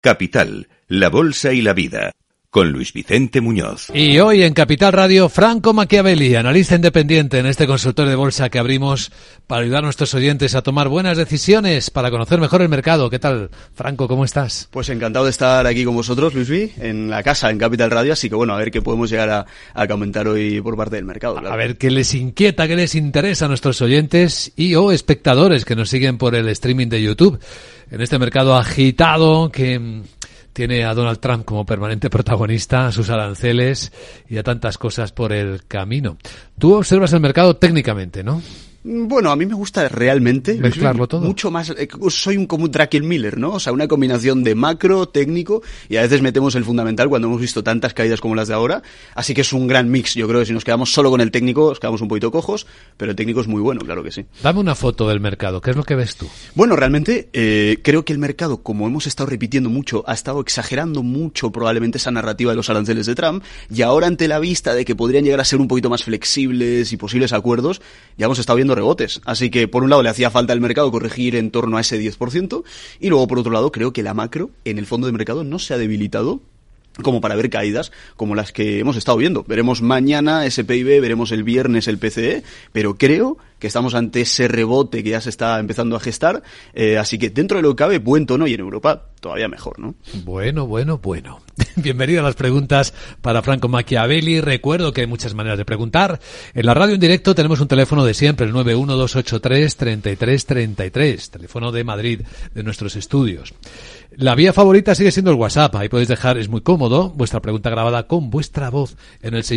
Capital, la bolsa y la vida, con Luis Vicente Muñoz. Y hoy en Capital Radio, Franco Machiavelli, analista independiente en este consultorio de bolsa que abrimos para ayudar a nuestros oyentes a tomar buenas decisiones, para conocer mejor el mercado. ¿Qué tal, Franco? ¿Cómo estás? Pues encantado de estar aquí con vosotros, Luisvi, en la casa, en Capital Radio, así que bueno, a ver qué podemos llegar a comentar hoy por parte del mercado. Claro. A ver qué les inquieta, qué les interesa a nuestros oyentes y o espectadores que nos siguen por el streaming de YouTube. En este mercado agitado que tiene a Donald Trump como permanente protagonista, a sus aranceles y a tantas cosas por el camino. Tú observas el mercado técnicamente, ¿no? Bueno, a mí me gusta realmente mezclarlo todo. Mucho más, soy como un Druckenmiller, ¿no? O sea, una combinación de macro, técnico, y a veces metemos el fundamental cuando hemos visto tantas caídas como las de ahora. Así que es un gran mix. Yo creo que si nos quedamos solo con el técnico, nos quedamos un poquito cojos, pero el técnico es muy bueno, claro que sí. Dame una foto del mercado. ¿Qué es lo que ves tú? Bueno, realmente creo que el mercado, como hemos estado repitiendo mucho, ha estado exagerando mucho probablemente esa narrativa de los aranceles de Trump, y ahora ante la vista de que podrían llegar a ser un poquito más flexibles y posibles acuerdos, ya hemos estado viendo rebotes. Así que por un lado le hacía falta al mercado corregir en torno a ese 10%, y luego por otro lado creo que la macro en el fondo de mercado no se ha debilitado como para ver caídas como las que hemos estado viendo. Veremos mañana ese PIB, veremos el viernes el PCE, pero creo que estamos ante ese rebote que ya se está empezando a gestar, así que dentro de lo que cabe, buen tono, y en Europa todavía mejor, ¿no? Bueno. Bienvenido a las preguntas para Franco Machiavelli. Recuerdo que hay muchas maneras de preguntar. En la radio en directo tenemos un teléfono de siempre, el 912833333, teléfono de Madrid, de nuestros estudios. La vía favorita sigue siendo el WhatsApp. Ahí podéis dejar, es muy cómodo, vuestra pregunta grabada con vuestra voz en el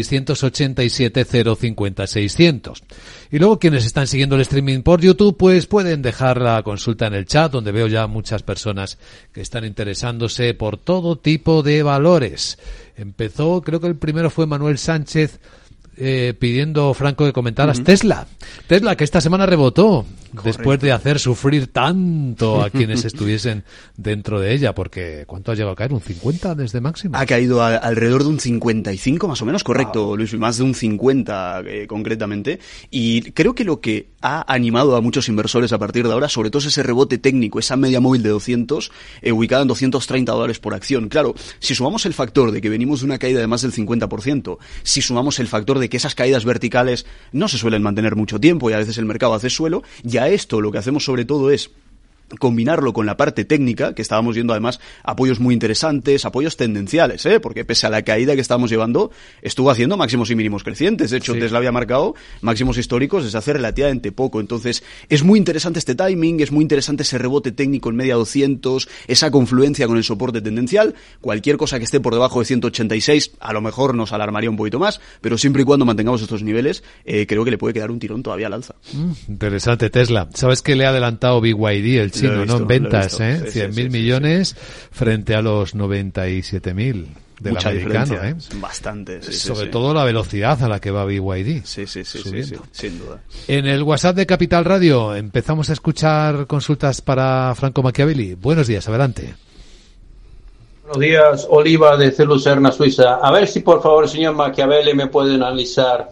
687-050-600. Y luego quienes están siguiendo el streaming por YouTube, pues pueden dejar la consulta en el chat, donde veo ya muchas personas que están interesándose por todo tipo de valores. Empezó, creo que el primero fue Manuel Sánchez, pidiendo, Franco, que comentaras Tesla, que esta semana rebotó. Correcto. Después de hacer sufrir tanto a quienes estuviesen dentro de ella, porque ¿cuánto ha llegado a caer? ¿Un 50 desde máximo? Ha caído alrededor de un 55 más o menos, correcto, wow. Luis, más de un 50 concretamente, y creo que lo que ha animado a muchos inversores a partir de ahora, sobre todo es ese rebote técnico, esa media móvil de 200, ubicada en $230 por acción. Claro, si sumamos el factor de que venimos de una caída de más del 50%, si sumamos el factor de que esas caídas verticales no se suelen mantener mucho tiempo y a veces el mercado hace suelo, ya esto lo que hacemos sobre todo es combinarlo con la parte técnica, que estábamos viendo además apoyos muy interesantes, apoyos tendenciales, porque pese a la caída que estábamos llevando, estuvo haciendo máximos y mínimos crecientes. De hecho, sí. Tesla había marcado máximos históricos desde hace relativamente poco. Entonces, es muy interesante este timing, es muy interesante ese rebote técnico en media 200, esa confluencia con el soporte tendencial. Cualquier cosa que esté por debajo de 186, a lo mejor nos alarmaría un poquito más, pero siempre y cuando mantengamos estos niveles, creo que le puede quedar un tirón todavía al alza. Interesante, Tesla. ¿Sabes que le ha adelantado BYD, el chino, visto, ¿no? En ventas, 100.000 millones frente a los 97.000 del mucha americano, Bastante, sobre todo la velocidad a la que va BYD. Sí, sin duda. En el WhatsApp de Capital Radio empezamos a escuchar consultas para Franco Machiavelli. Buenos días, adelante. Buenos días, Oliva de Lucerna, Suiza. A ver si por favor, señor Machiavelli, me puede analizar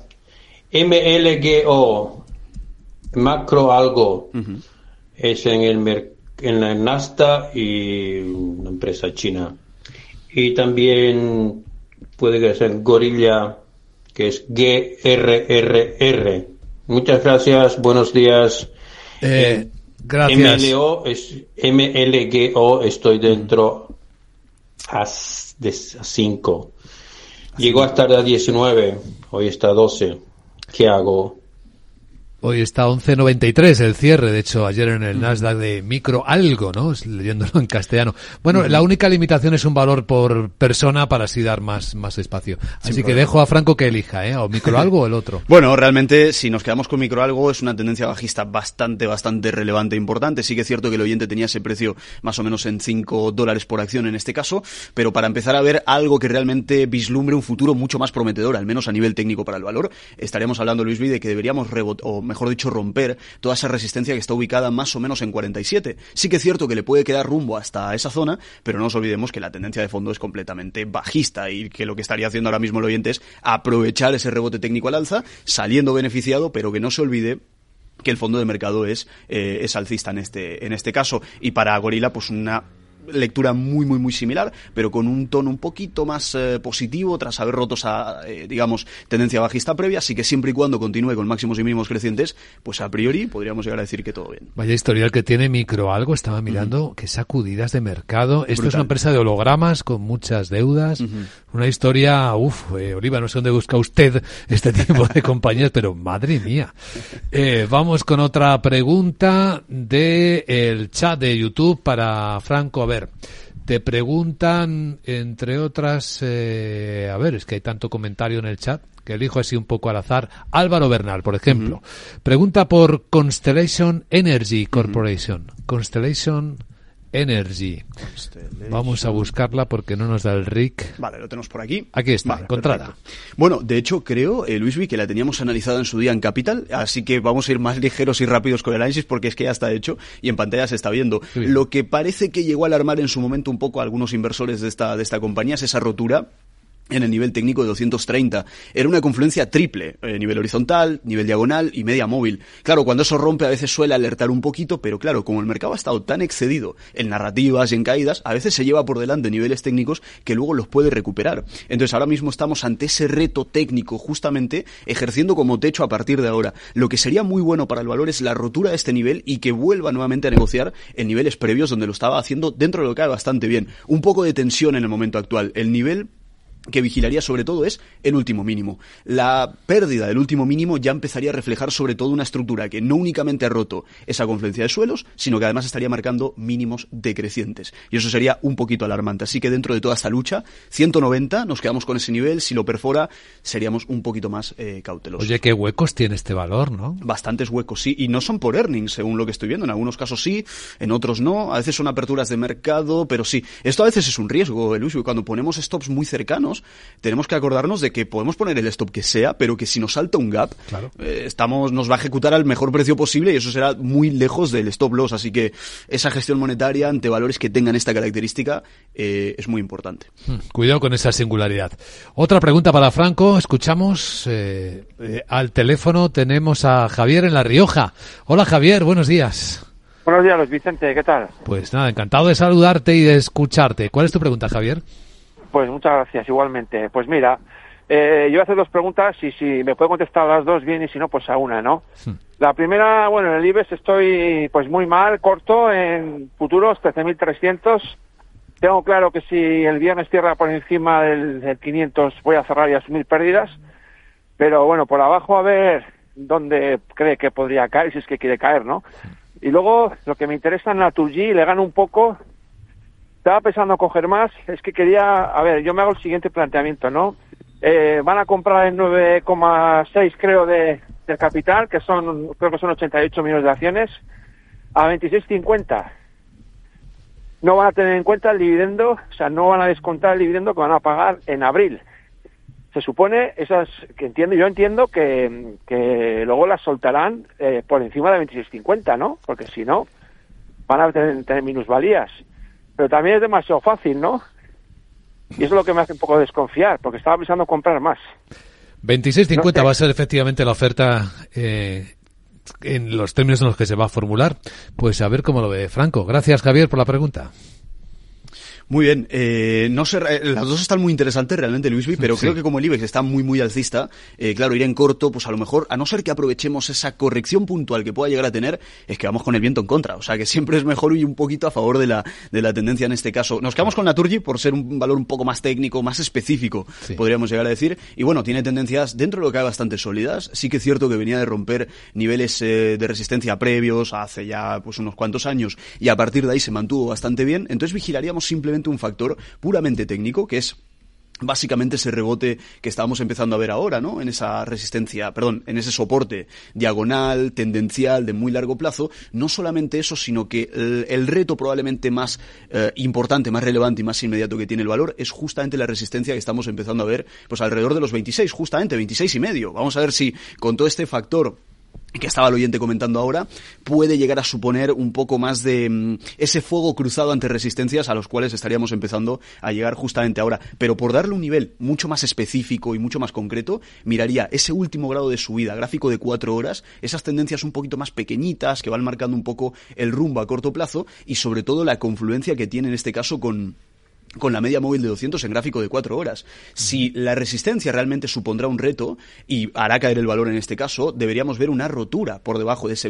MLGO, macro algo. Es en la Nasdaq y una empresa china. Y también puede ser Gorilla, que es GRRR. Muchas gracias, buenos días. Gracias. MLGO, estoy dentro a 5. Llegó a estar a 19, hoy está a 12. ¿Qué hago? Hoy está 11.93 el cierre, de hecho, ayer en el Nasdaq de micro algo, ¿no? Leyéndolo en castellano. Bueno, la única limitación es un valor por persona para así dar más espacio. Así que dejo a Franco que elija, o micro algo o el otro. Bueno, realmente, si nos quedamos con micro algo, es una tendencia bajista bastante relevante e importante. Sí que es cierto que el oyente tenía ese precio más o menos en $5 por acción en este caso, pero para empezar a ver algo que realmente vislumbre un futuro mucho más prometedor, al menos a nivel técnico para el valor, estaríamos hablando, Luis, de que deberíamos mejor dicho, romper toda esa resistencia que está ubicada más o menos en 47. Sí que es cierto que le puede quedar rumbo hasta esa zona, pero no nos olvidemos que la tendencia de fondo es completamente bajista y que lo que estaría haciendo ahora mismo el oyente es aprovechar ese rebote técnico al alza, saliendo beneficiado, pero que no se olvide que el fondo de mercado es alcista en este caso. Y para Gorilla, pues una lectura muy, muy, muy similar, pero con un tono un poquito más positivo tras haber roto esa, digamos, tendencia bajista previa, así que siempre y cuando continúe con máximos y mínimos crecientes, pues a priori podríamos llegar a decir que todo bien. Vaya historial que tiene Microalgo, estaba mirando, qué sacudidas de mercado. Esto es una empresa de hologramas con muchas deudas, una historia, Oliva, no sé dónde busca usted este tipo de compañías, pero madre mía. Vamos con otra pregunta del chat de YouTube para Franco. A ver, te preguntan, entre otras, es que hay tanto comentario en el chat que elijo así un poco al azar. Álvaro Bernal, por ejemplo, pregunta por Constellation Energy Corporation. Constellation Energy. Vamos a buscarla porque no nos da el RIC. Vale, lo tenemos por aquí. Aquí está, vale, encontrada. Perfecto. Bueno, de hecho creo, Luisby, que la teníamos analizada en su día en Capital, así que vamos a ir más ligeros y rápidos con el análisis porque es que ya está hecho y en pantalla se está viendo. Lo que parece que llegó a alarmar en su momento un poco a algunos inversores de esta compañía es esa rotura en el nivel técnico de 230. Era una confluencia triple, nivel horizontal, nivel diagonal y media móvil. Claro, cuando eso rompe a veces suele alertar un poquito, pero claro, como el mercado ha estado tan excedido en narrativas y en caídas, a veces se lleva por delante niveles técnicos que luego los puede recuperar. Entonces ahora mismo estamos ante ese reto técnico justamente ejerciendo como techo a partir de ahora. Lo que sería muy bueno para el valor es la rotura de este nivel y que vuelva nuevamente a negociar en niveles previos donde lo estaba haciendo dentro de lo que cae bastante bien. Un poco de tensión en el momento actual. El nivel que vigilaría sobre todo es el último mínimo. La pérdida del último mínimo ya empezaría a reflejar sobre todo una estructura que no únicamente ha roto esa confluencia de suelos, sino que además estaría marcando mínimos decrecientes. Y eso sería un poquito alarmante. Así que dentro de toda esta lucha, 190, nos quedamos con ese nivel. Si lo perfora, seríamos un poquito más cautelosos. Oye, qué huecos tiene este valor, ¿no? Bastantes huecos, sí. Y no son por earnings, según lo que estoy viendo. En algunos casos sí, en otros no. A veces son aperturas de mercado, pero sí. Esto a veces es un riesgo, Luis, porque cuando ponemos stops muy cercanos, tenemos que acordarnos de que podemos poner el stop que sea, pero que si nos salta un gap, claro, nos va a ejecutar al mejor precio posible y eso será muy lejos del stop loss. Así que esa gestión monetaria ante valores que tengan esta característica es muy importante. Cuidado con esa singularidad. Otra pregunta para Franco. Escuchamos al teléfono. Tenemos a Javier en La Rioja. Hola Javier, buenos días. Buenos días, Luis Vicente, ¿qué tal? Pues nada, encantado de saludarte y de escucharte. ¿Cuál es tu pregunta, Javier? Pues muchas gracias, igualmente. Pues mira, yo voy a hacer dos preguntas y si me puede contestar las dos bien y si no, pues a una, ¿no? La primera, bueno, en el IBEX estoy pues muy mal, corto en futuros, 13.300. Tengo claro que si el viernes cierra por encima del 500 voy a cerrar y asumir pérdidas. Pero bueno, por abajo a ver dónde cree que podría caer, si es que quiere caer, ¿no? Y luego, lo que me interesa en Naturgy, le gano un poco. Estaba pensando coger más, es que quería, yo me hago el siguiente planteamiento, ¿no? Van a comprar en 9,6 creo de capital, creo que son 88 millones de acciones, a 26,50. No van a tener en cuenta el dividendo, o sea, no van a descontar el dividendo que van a pagar en abril. Se supone, yo entiendo que luego las soltarán por encima de 26,50, ¿no? Porque si no, van a tener minusvalías. Pero también es demasiado fácil, ¿no? Y eso es lo que me hace un poco desconfiar, porque estaba pensando comprar más. 26,50 no sé. Va a ser efectivamente la oferta en los términos en los que se va a formular. Pues a ver cómo lo ve Franco. Gracias, Javier, por la pregunta. Muy bien, no sé, las dos están muy interesantes realmente, Luisby, pero creo que como el IBEX está muy alcista, claro, ir en corto, pues a lo mejor, a no ser que aprovechemos esa corrección puntual que pueda llegar a tener, es que vamos con el viento en contra, o sea que siempre es mejor ir un poquito a favor de la tendencia en este caso. Nos quedamos con Naturgy por ser un valor un poco más técnico, más específico, podríamos llegar a decir, y bueno, tiene tendencias dentro de lo que hay bastante sólidas. Sí que es cierto que venía de romper niveles de resistencia previos hace ya pues unos cuantos años, y a partir de ahí se mantuvo bastante bien. Entonces vigilaríamos simplemente un factor puramente técnico, que es básicamente ese rebote que estábamos empezando a ver ahora, ¿no? En esa resistencia, en ese soporte diagonal, tendencial, de muy largo plazo. No solamente eso, sino que el reto probablemente más importante, más relevante y más inmediato que tiene el valor es justamente la resistencia que estamos empezando a ver, pues alrededor de los 26, justamente 26,5. Vamos a ver si con todo este factor que estaba el oyente comentando ahora, puede llegar a suponer un poco más de ese fuego cruzado ante resistencias a los cuales estaríamos empezando a llegar justamente ahora. Pero por darle un nivel mucho más específico y mucho más concreto, miraría ese último grado de subida, gráfico de 4 horas, esas tendencias un poquito más pequeñitas que van marcando un poco el rumbo a corto plazo y sobre todo la confluencia que tiene en este caso con la media móvil de 200 en gráfico de 4 horas. Si la resistencia realmente supondrá un reto y hará caer el valor en este caso, deberíamos ver una rotura por debajo de ese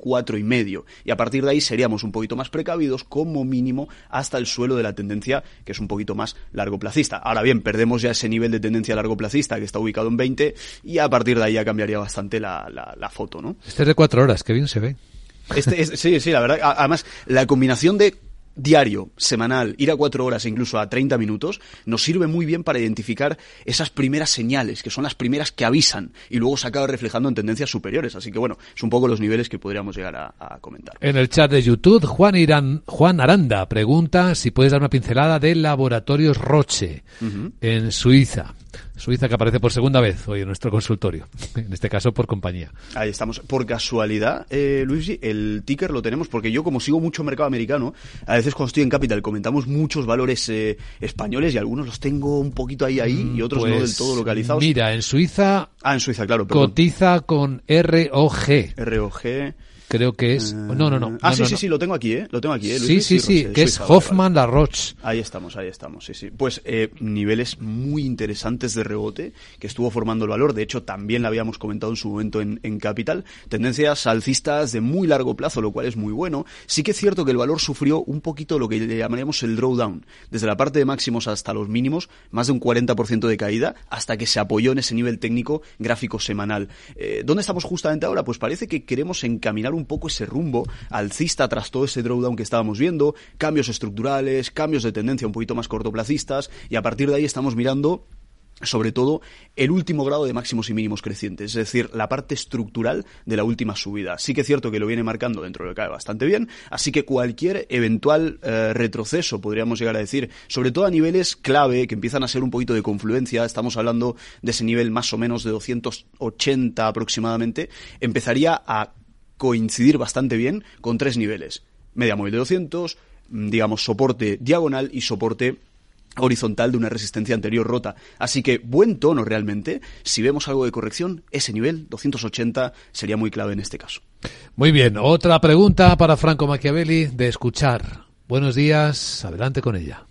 24,5 y a partir de ahí seríamos un poquito más precavidos como mínimo hasta el suelo de la tendencia que es un poquito más largoplacista. Ahora bien, perdemos ya ese nivel de tendencia largoplacista que está ubicado en 20 y a partir de ahí ya cambiaría bastante la foto, ¿no? Este es de 4 horas, qué bien se ve. Sí, la verdad. Además, la combinación de diario, semanal, ir a 4 horas e incluso a 30 minutos, nos sirve muy bien para identificar esas primeras señales, que son las primeras que avisan, y luego se acaba reflejando en tendencias superiores. Así que bueno, es un poco los niveles que podríamos llegar a comentar. En el chat de YouTube, Juan Aranda pregunta si puedes dar una pincelada de Laboratorios Roche en Suiza. Suiza que aparece por segunda vez hoy en nuestro consultorio, en este caso por compañía. Ahí estamos. Por casualidad, Luigi, el ticker lo tenemos porque yo como sigo mucho mercado americano, a veces cuando estoy en Capital comentamos muchos valores españoles y algunos los tengo un poquito ahí y otros pues, no del todo localizados. Mira, en Suiza, claro, perdón. cotiza con ROG. ROG. Creo que es... No. Sí, lo tengo aquí, Luis, sí, que es Hoffmann La Roche. Ahí estamos, sí. Pues niveles muy interesantes de rebote que estuvo formando el valor. De hecho, también lo habíamos comentado en su momento en Capital. Tendencias alcistas de muy largo plazo, lo cual es muy bueno. Sí que es cierto que el valor sufrió un poquito lo que le llamaríamos el drawdown. Desde la parte de máximos hasta los mínimos, más de un 40% de caída, hasta que se apoyó en ese nivel técnico gráfico semanal. ¿Dónde estamos justamente ahora? Pues parece que queremos encaminar un poco ese rumbo alcista tras todo ese drawdown que estábamos viendo, cambios estructurales, cambios de tendencia un poquito más cortoplacistas, y a partir de ahí estamos mirando sobre todo el último grado de máximos y mínimos crecientes, es decir, la parte estructural de la última subida. Sí que es cierto que lo viene marcando dentro de lo que cae bastante bien, así que cualquier eventual retroceso, podríamos llegar a decir, sobre todo a niveles clave que empiezan a ser un poquito de confluencia, estamos hablando de ese nivel más o menos de 280 aproximadamente, empezaría a coincidir bastante bien con 3 niveles. Media móvil de 200, digamos soporte diagonal y soporte horizontal de una resistencia anterior rota. Así que buen tono realmente. Si vemos algo de corrección, ese nivel, 280, sería muy clave en este caso. Muy bien, otra pregunta para Franco Machiavelli de escuchar. Buenos días, adelante con ella.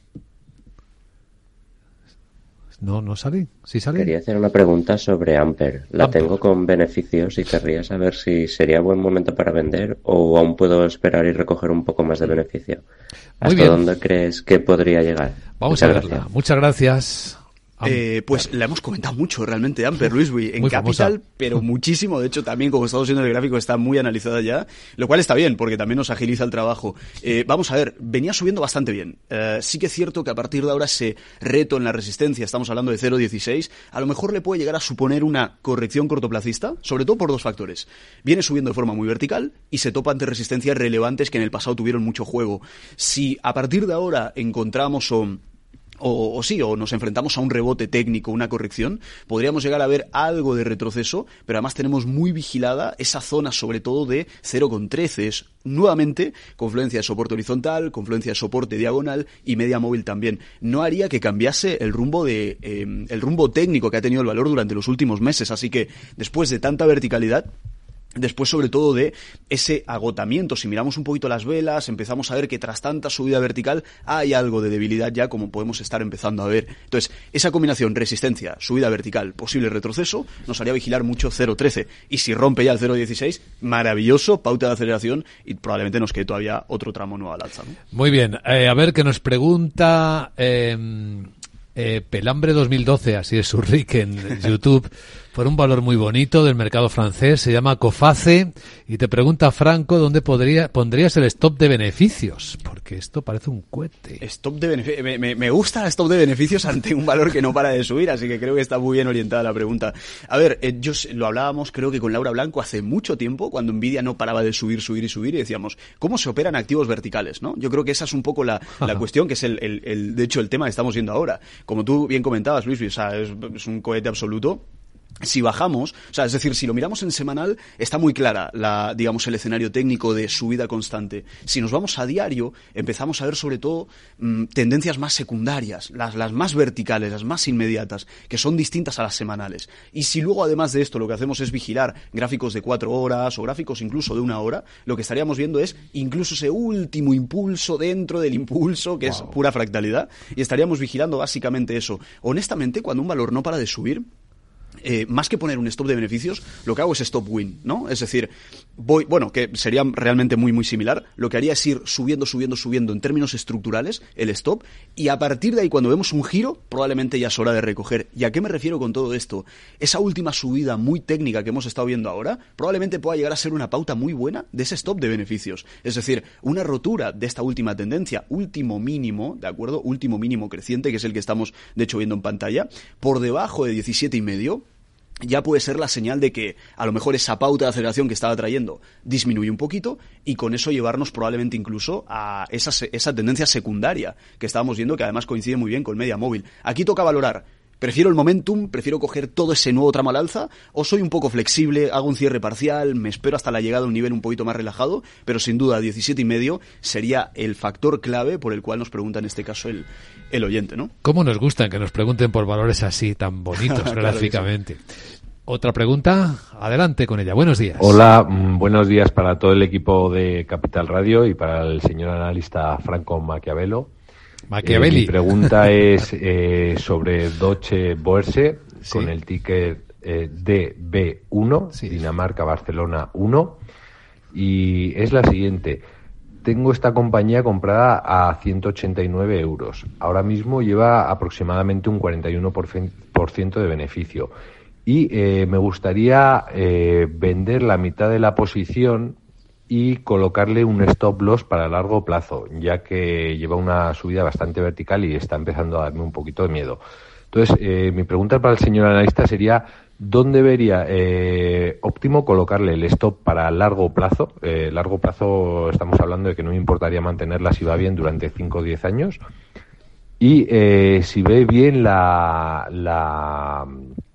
¿No sale? ¿Sí sale? Quería hacer una pregunta sobre Amper. La tengo con beneficios y querría saber si sería buen momento para vender o aún puedo esperar y recoger un poco más de beneficio. ¿Hasta dónde crees que podría llegar? Vamos a verla. Muchas gracias. Pues la hemos comentado mucho realmente Amper, Luisby, en Capital, pero muchísimo. De hecho, también como estamos viendo el gráfico está muy analizada ya, lo cual está bien porque también nos agiliza el trabajo. Vamos a ver, venía subiendo bastante bien. Sí que es cierto que a partir de ahora ese reto en la resistencia, estamos hablando de 0,16, a lo mejor le puede llegar a suponer una corrección cortoplacista, sobre todo por 2 factores. Viene subiendo de forma muy vertical y se topa ante resistencias relevantes que en el pasado tuvieron mucho juego. Si a partir de ahora encontramos o nos enfrentamos a un rebote técnico, una corrección, podríamos llegar a ver algo de retroceso, pero además tenemos muy vigilada esa zona sobre todo de 0,13. Es nuevamente confluencia de soporte horizontal, confluencia de soporte diagonal y media móvil también. No haría que cambiase el rumbo técnico que ha tenido el valor durante los últimos meses, así que después de tanta verticalidad, después sobre todo de ese agotamiento, si miramos un poquito las velas, empezamos a ver que tras tanta subida vertical hay algo de debilidad ya, como podemos estar empezando a ver. Entonces, esa combinación resistencia, subida vertical, posible retroceso, nos haría vigilar mucho 0,13. Y si rompe ya el 0,16, maravilloso, pauta de aceleración y probablemente nos quede todavía otro tramo nuevo al alza, ¿no? Muy bien, a ver qué nos pregunta Pelambre 2012, así es su RIC en YouTube, por un valor muy bonito del mercado francés, se llama Coface, y te pregunta Franco dónde pondrías el stop de beneficios, porque esto parece un cohete. Stop de beneficios, me gusta el stop de beneficios ante un valor que no para de subir, así que creo que está muy bien orientada la pregunta. A ver, lo hablábamos creo que con Laura Blanco hace mucho tiempo, cuando Nvidia no paraba de subir, y decíamos, ¿cómo se operan activos verticales, no? Yo creo que esa es un poco la cuestión, que es de hecho el tema que estamos viendo ahora. Como tú bien comentabas, Luis, o sea, es un cohete absoluto. Si bajamos, o sea, es decir, si lo miramos en semanal, está muy clara digamos, el escenario técnico de subida constante. Si nos vamos a diario, empezamos a ver sobre todo tendencias más secundarias, las más verticales, las más inmediatas, que son distintas a las semanales. Y si luego, además de esto, lo que hacemos es vigilar gráficos de 4 horas o gráficos incluso de 1 hora, lo que estaríamos viendo es incluso ese último impulso dentro del impulso, que es pura fractalidad, y estaríamos vigilando básicamente eso. Honestamente, cuando un valor no para de subir, más que poner un stop de beneficios, lo que hago es stop win, ¿no? Es decir, que sería realmente muy, muy similar. Lo que haría es ir subiendo en términos estructurales el stop, y a partir de ahí, cuando vemos un giro, probablemente ya es hora de recoger. ¿Y a qué me refiero con todo esto? Esa última subida muy técnica que hemos estado viendo ahora, probablemente pueda llegar a ser una pauta muy buena de ese stop de beneficios. Es decir, una rotura de esta última tendencia, último mínimo, ¿de acuerdo? Último mínimo creciente, que es el que estamos, de hecho, viendo en pantalla, por debajo de 17,5, ya puede ser la señal de que a lo mejor esa pauta de aceleración que estaba trayendo disminuye un poquito, y con eso llevarnos probablemente incluso a esa tendencia secundaria que estábamos viendo, que además coincide muy bien con media móvil. Aquí toca valorar: ¿prefiero el momentum? ¿Prefiero coger todo ese nuevo tramo al alza? ¿O soy un poco flexible, hago un cierre parcial, me espero hasta la llegada a un nivel un poquito más relajado? Pero sin duda 17,5 sería el factor clave por el cual nos pregunta en este caso el oyente, ¿no? ¿Cómo nos gustan que nos pregunten por valores así tan bonitos gráficamente? Otra pregunta, adelante con ella. Buenos días. Hola, buenos días para todo el equipo de Capital Radio y para el señor analista Franco Machiavelli. Mi pregunta es sobre Deutsche Börse, sí, con el ticker DB1, sí, Dinamarca Barcelona 1, y es la siguiente. Tengo esta compañía comprada a 189 euros. Ahora mismo lleva aproximadamente un 41% de beneficio. Y me gustaría vender la mitad de la posición y colocarle un stop loss para largo plazo, ya que lleva una subida bastante vertical y está empezando a darme un poquito de miedo. Entonces, mi pregunta para el señor analista sería: ¿dónde vería óptimo colocarle el stop para largo plazo? Largo plazo, estamos hablando de que no me importaría mantenerla si va bien durante 5 o 10 años. Y si ve bien la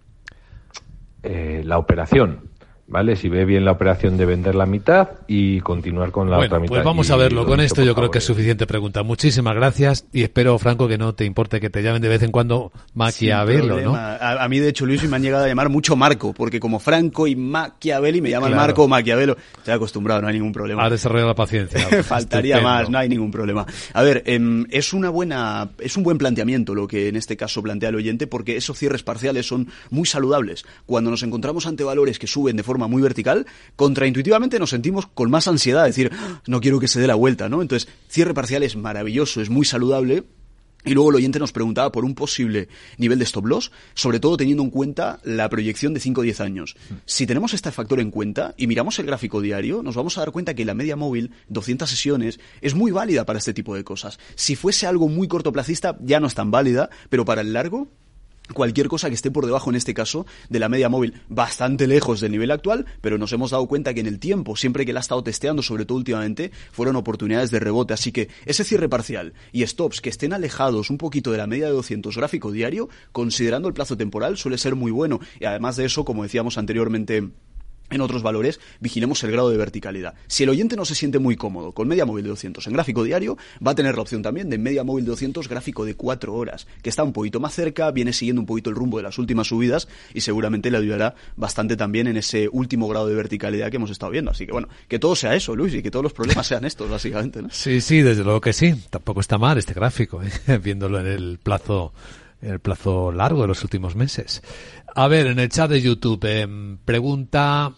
operación, ¿vale? Si ve bien la operación de vender la mitad y continuar con la otra mitad. Pues vamos a verlo. Con esto yo creo que es suficiente pregunta. Muchísimas gracias, y espero, Franco, que no te importe que te llamen de vez en cuando Machiavelli, ¿no? A mí, de hecho, Luis, me han llegado a llamar mucho Marco, porque como Franco y Machiavelli me llaman, claro, Marco o Maquiavelo. Estoy acostumbrado, no hay ningún problema. Ha desarrollado la paciencia. Faltaría Estupendo. Más, no hay ningún problema. A ver, es un buen planteamiento lo que en este caso plantea el oyente, porque esos cierres parciales son muy saludables. Cuando nos encontramos ante valores que suben de forma muy vertical, contraintuitivamente nos sentimos con más ansiedad, decir, no quiero que se dé la vuelta, ¿no? Entonces, cierre parcial es maravilloso, es muy saludable. Y luego el oyente nos preguntaba por un posible nivel de stop loss, sobre todo teniendo en cuenta la proyección de 5 o 10 años. Si tenemos este factor en cuenta y miramos el gráfico diario, nos vamos a dar cuenta que la media móvil, 200 sesiones, es muy válida para este tipo de cosas. Si fuese algo muy cortoplacista, ya no es tan válida, pero para el largo, cualquier cosa que esté por debajo, en este caso, de la media móvil, bastante lejos del nivel actual, pero nos hemos dado cuenta que en el tiempo, siempre que la ha estado testeando, sobre todo últimamente, fueron oportunidades de rebote. Así que ese cierre parcial y stops que estén alejados un poquito de la media de 200 gráfico diario, considerando el plazo temporal, suele ser muy bueno. Y además de eso, como decíamos anteriormente en otros valores, vigilemos el grado de verticalidad. Si el oyente no se siente muy cómodo con media móvil de 200 en gráfico diario, va a tener la opción también de media móvil de 200 gráfico de 4 horas, que está un poquito más cerca, viene siguiendo un poquito el rumbo de las últimas subidas y seguramente le ayudará bastante también en ese último grado de verticalidad que hemos estado viendo. Así que bueno, que todo sea eso, Luis, y que todos los problemas sean estos, básicamente, ¿no? Sí, desde luego que sí. Tampoco está mal este gráfico, viéndolo en el plazo largo de los últimos meses. A ver, en el chat de YouTube pregunta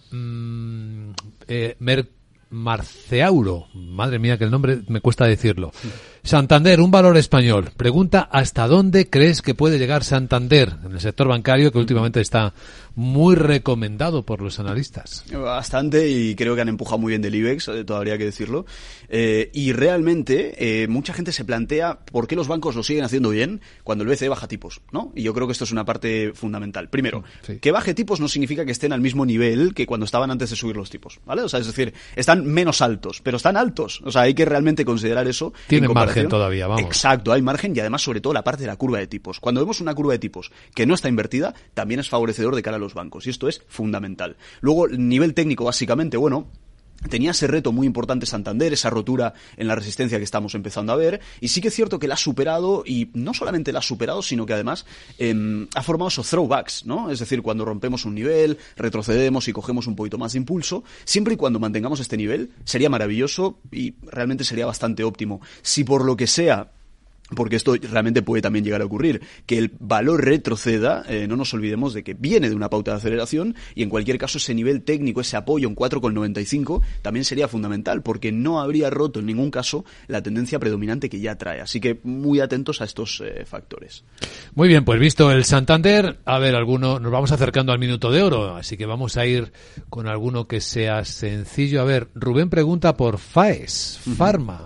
Marceauro, madre mía que el nombre me cuesta decirlo. Santander, un valor español. Pregunta: ¿hasta dónde crees que puede llegar Santander en el sector bancario, que últimamente está muy recomendado por los analistas? Bastante, y creo que han empujado muy bien del IBEX, todavía habría que decirlo. Y realmente mucha gente se plantea por qué los bancos lo siguen haciendo bien cuando el BCE baja tipos, ¿no? Y yo creo que esto es una parte fundamental. Primero, sí, que baje tipos no significa que estén al mismo nivel que cuando estaban antes de subir los tipos, ¿vale? O sea, es decir, están menos altos, pero están altos. O sea, hay que realmente considerar eso. Tienen margen margen todavía, vamos. Exacto, hay margen y además sobre todo la parte de la curva de tipos. Cuando vemos una curva de tipos que no está invertida, también es favorecedor de cara a los bancos y esto es fundamental. Luego, nivel técnico básicamente, bueno, tenía ese reto muy importante Santander, esa rotura en la resistencia que estamos empezando a ver, y sí que es cierto que la ha superado, y no solamente la ha superado, sino que además ha formado esos throwbacks, ¿no? Es decir, cuando rompemos un nivel, retrocedemos y cogemos un poquito más de impulso, siempre y cuando mantengamos este nivel, sería maravilloso y realmente sería bastante óptimo. Si por lo que sea, porque esto realmente puede también llegar a ocurrir, que el valor retroceda, no nos olvidemos de que viene de una pauta de aceleración y en cualquier caso ese nivel técnico, ese apoyo en 4,95 también sería fundamental porque no habría roto en ningún caso la tendencia predominante que ya trae. Así que muy atentos a estos factores. Muy bien, pues visto el Santander, a ver, nos vamos acercando al minuto de oro, así que vamos a ir con alguno que sea sencillo. A ver, Rubén pregunta por FAES, Pharma.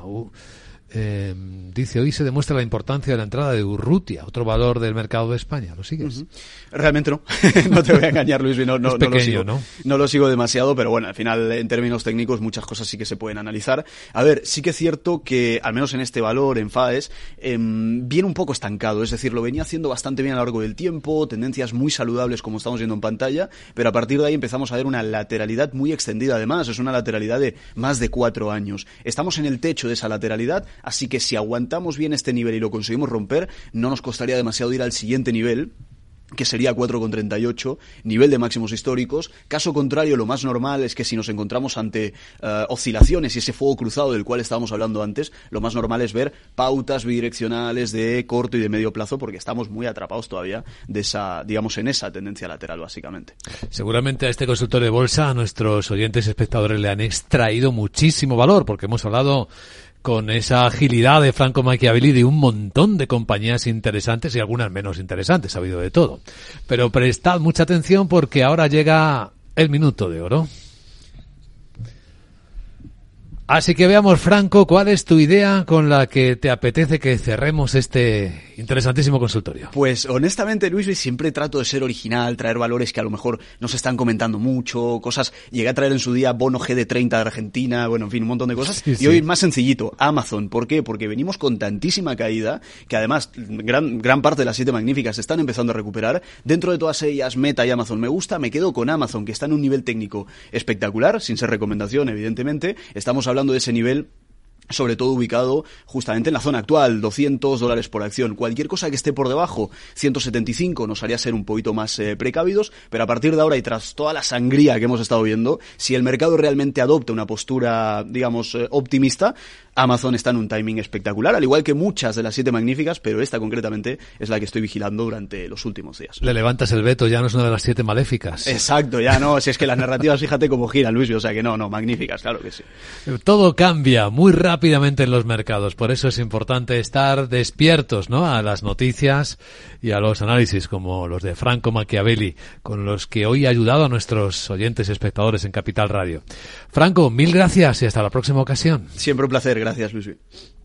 Dice, hoy se demuestra la importancia de la entrada de Urrutia, otro valor del mercado de España. ¿Lo sigues? Realmente no. No te voy a engañar, Luis. No pequeño, lo sigo. ¿no? No lo sigo demasiado, pero bueno, al final, en términos técnicos, muchas cosas sí que se pueden analizar. A ver, sí que es cierto que, al menos en este valor, en FAES, viene un poco estancado. Es decir, lo venía haciendo bastante bien a lo largo del tiempo, tendencias muy saludables como estamos viendo en pantalla, pero a partir de ahí empezamos a ver una lateralidad muy extendida. Además, es una lateralidad de más de 4 años. Estamos en el techo de esa lateralidad, así que si aguantamos bien este nivel y lo conseguimos romper, no nos costaría demasiado ir al siguiente nivel, que sería 4,38, nivel de máximos históricos. Caso contrario, lo más normal es que si nos encontramos ante oscilaciones y ese fuego cruzado del cual estábamos hablando antes, lo más normal es ver pautas bidireccionales de corto y de medio plazo, porque estamos muy atrapados todavía de esa, digamos, en esa tendencia lateral, básicamente. Seguramente a este consultorio de bolsa, a nuestros oyentes espectadores le han extraído muchísimo valor, porque hemos hablado con esa agilidad de Franco Machiavelli de un montón de compañías interesantes y algunas menos interesantes, ha habido de todo. Pero prestad mucha atención porque ahora llega el minuto de oro. Así que veamos, Franco, ¿cuál es tu idea con la que te apetece que cerremos este interesantísimo consultorio? Pues honestamente, Luis, siempre trato de ser original, traer valores que a lo mejor no se están comentando mucho, cosas. Llegué a traer en su día bono GD30 de Argentina, bueno, en fin, un montón de cosas. Sí. Y hoy más sencillito, Amazon. ¿Por qué? Porque venimos con tantísima caída que además gran parte de las 7 magníficas están empezando a recuperar. Dentro de todas ellas, Meta y Amazon me gusta. Me quedo con Amazon, que está en un nivel técnico espectacular, sin ser recomendación, evidentemente. Estamos hablando de ese nivel, sobre todo ubicado justamente en la zona actual, $200 por acción. Cualquier cosa que esté por debajo, 175, nos haría ser un poquito más precavidos, pero a partir de ahora y tras toda la sangría que hemos estado viendo, si el mercado realmente adopta una postura, digamos, optimista, Amazon está en un timing espectacular, al igual que muchas de las 7 magníficas, pero esta concretamente es la que estoy vigilando durante los últimos días. Le levantas el veto, ya no es una de las 7 maléficas. Exacto, ya no, si es que las narrativas, fíjate cómo giran, Luis, o sea que no, magníficas, claro que sí. Todo cambia muy rápidamente en los mercados, por eso es importante estar despiertos, ¿no?, a las noticias y a los análisis como los de Franco Machiavelli, con los que hoy ha ayudado a nuestros oyentes y espectadores en Capital Radio. Franco, mil gracias y hasta la próxima ocasión. Siempre un placer, gracias, Luis.